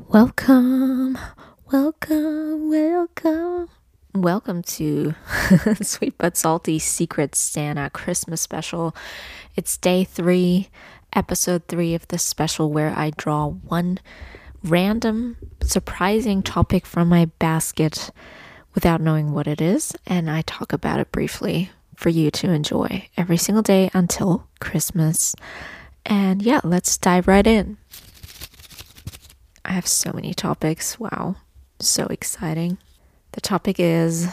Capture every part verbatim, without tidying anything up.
Welcome, welcome, welcome. Welcome to Sweet But Salty Secret Santa Christmas special. It's day three, episode three of this special where I draw one random, surprising topic from my basket without knowing what it is, and I talk about it briefly for you to enjoy every single day until Christmas. And yeah, let's dive right in. I have so many topics. Wow, so exciting. The topic is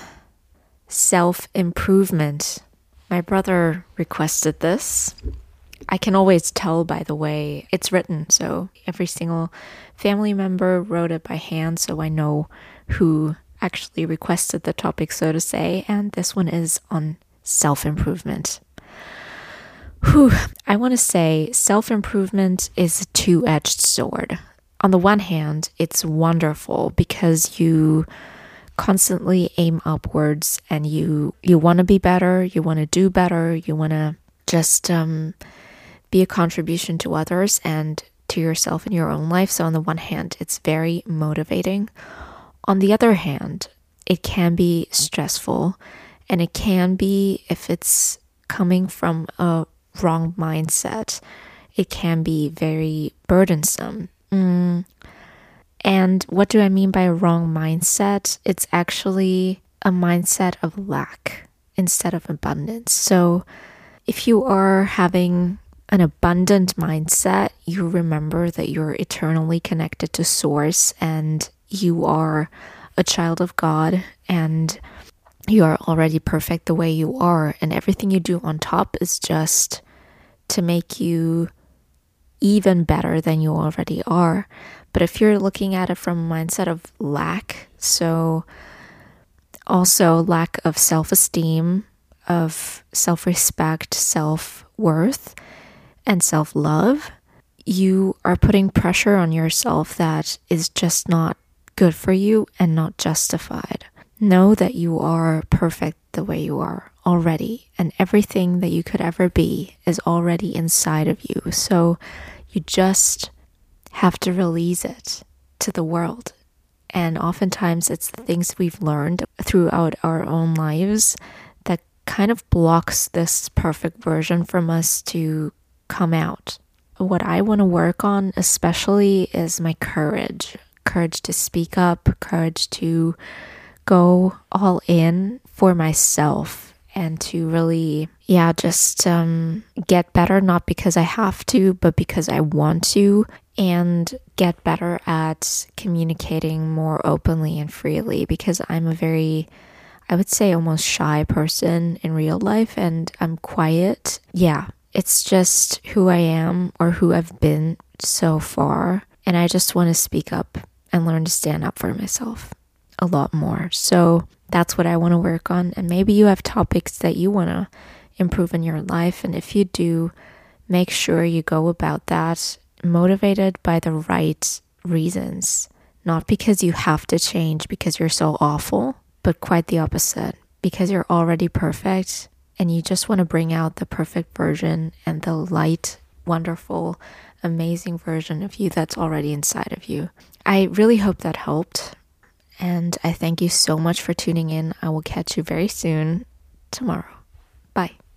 self-improvement. My brother requested this. I can always tell by the way it's written. So every single family member wrote it by hand, so I know who actually requested the topic, so to say. And this one is on self-improvement. Whew. I want to say self-improvement is a two-edged sword. On the one hand, it's wonderful because you constantly aim upwards and you you want to be better, you want to do better, you want to just um, be a contribution to others and to yourself in your own life. So on the one hand, it's very motivating. On the other hand, it can be stressful, and it can be, if it's coming from a wrong mindset, it can be very burdensome. Mm. And what do I mean by a wrong mindset? It's actually a mindset of lack instead of abundance. So if you are having an abundant mindset, you remember that you're eternally connected to Source and you are a child of God and you are already perfect the way you are, and everything you do on top is just to make you even better than you already are. But if you're looking at it from a mindset of lack, so also lack of self-esteem, of self-respect, self-worth, and self-love, you are putting pressure on yourself that is just not good for you and not justified. Know that you are perfect the way you are already, and everything that you could ever be is already inside of you. So you just have to release it to the world. And oftentimes it's the things we've learned throughout our own lives that kind of blocks this perfect version from us to come out. What I want to work on especially is my courage. Courage to speak up, courage to go all in for myself and to really, yeah, just um, get better, not because I have to, but because I want to, and get better at communicating more openly and freely, because I'm a very, I would say almost shy person in real life, and I'm quiet. Yeah, it's just who I am or who I've been so far, and I just want to speak up and learn to stand up for myself a lot more. So that's what I want to work on. And maybe you have topics that you want to improve in your life. And if you do, make sure you go about that motivated by the right reasons. Not because you have to change because you're so awful, but quite the opposite. Because you're already perfect and you just want to bring out the perfect version and the light, wonderful, amazing version of you that's already inside of you. I really hope that helped. And I thank you so much for tuning in. I will catch you very soon tomorrow. Bye.